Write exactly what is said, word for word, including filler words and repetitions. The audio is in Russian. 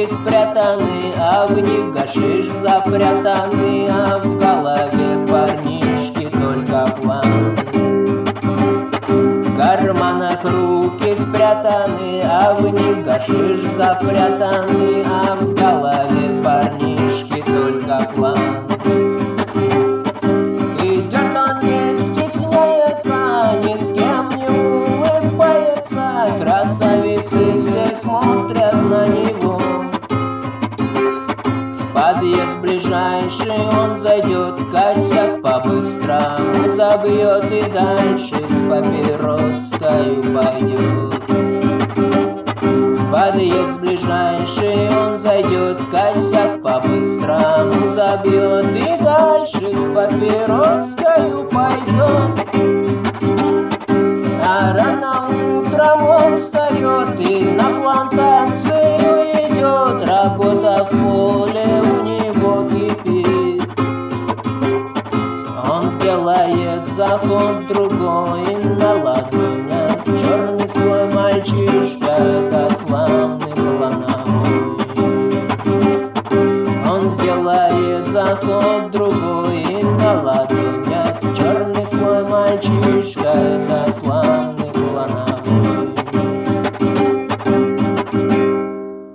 спрятаны, а в них гашиш запрятаны, а в голове парнишки только план. В карманах руки спрятаны, а в них гашиш запрятаны, а в голове парнишки только план. Идет он, не стесняется, ни с кем не улыбается, красавицы все смотрят на него. В подъезд ближайший он зайдет, косяк по-быстрому забьет и дальше с папироскою пойдет. В подъезд ближайший он зайдет, косяк по-быстрому забьет и дальше с папироскою пойдет. А рано утром он встает и на плантацию идет, работа в поле у него кипит. Он сделает заход другой, на ладонях черный свой мальчишка, это славный плановой. Он сделает заход другой, на ладонях черный свой мальчишка, это славный.